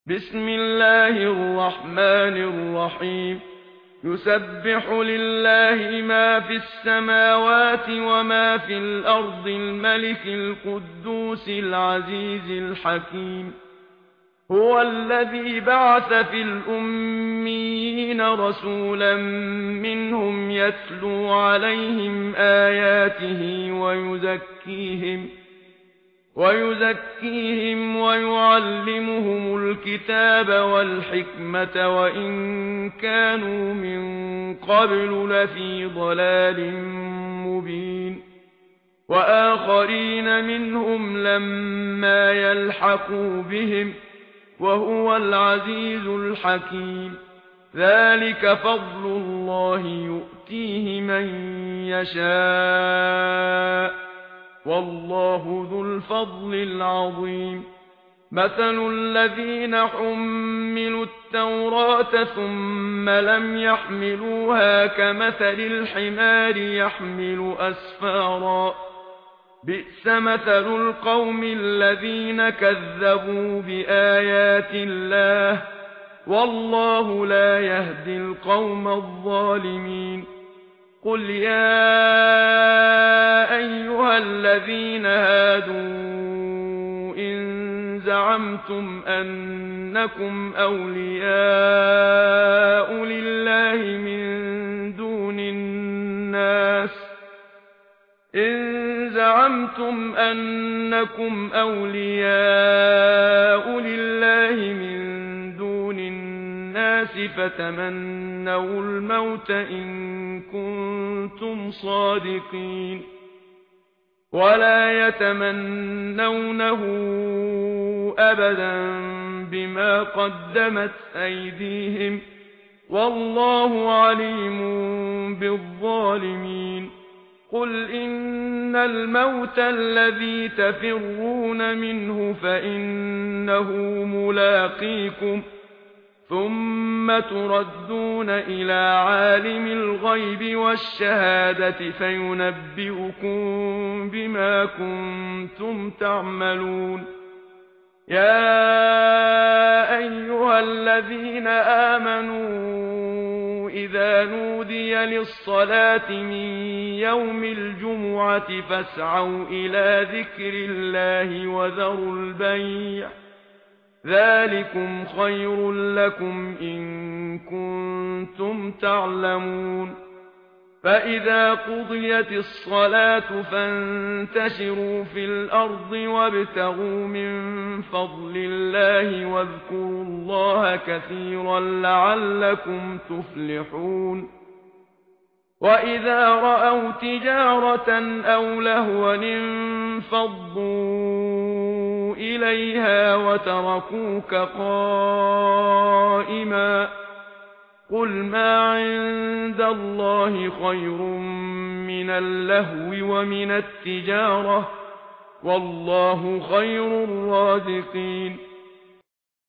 بسم الله الرحمن الرحيم يسبح لله ما في السماوات وما في الأرض الملك القدوس العزيز الحكيم هو الذي بعث في الأميين رسولا منهم يتلو عليهم آياته ويزكيهم ويعلمهم الكتاب والحكمة وإن كانوا من قبل لفي ضلال مبين وآخرين منهم لما يلحقوا بهم وهو العزيز الحكيم ذلك فضل الله يؤتيه من يشاء والله ذو الفضل العظيم مثل الذين حملوا التوراة ثم لم يحملوها كمثل الحمار يحمل أسفارا بئس مثل القوم الذين كذبوا بآيات الله والله لا يهدي القوم الظالمين قل يا أيها الذين هادوا إن زعمتم أنكم أولياء لله من دون الناس فتمنوا الموت إن كنتم صادقين ولا يتمنونه أبدا بما قدمت أيديهم والله عليم بالظالمين قل إن الموت الذي تفرون منه فإنه ملاقيكم ثم تردون إلى عالم الغيب والشهادة فينبئكم بما كنتم تعملون يا أيها الذين آمنوا إذا نودي للصلاة من يوم الجمعة فاسعوا إلى ذكر الله وذروا البيع ذلكم خير لكم إن كنتم تعلمون فإذا قضيت الصلاة فانتشروا في الأرض وابتغوا من فضل الله واذكروا الله كثيرا لعلكم تفلحون وإذا رأوا تجارة أو لهوا انفضوا إليها وتركوك قائما قل ما عند الله خير من اللهو ومن التجارة والله خير الرازقين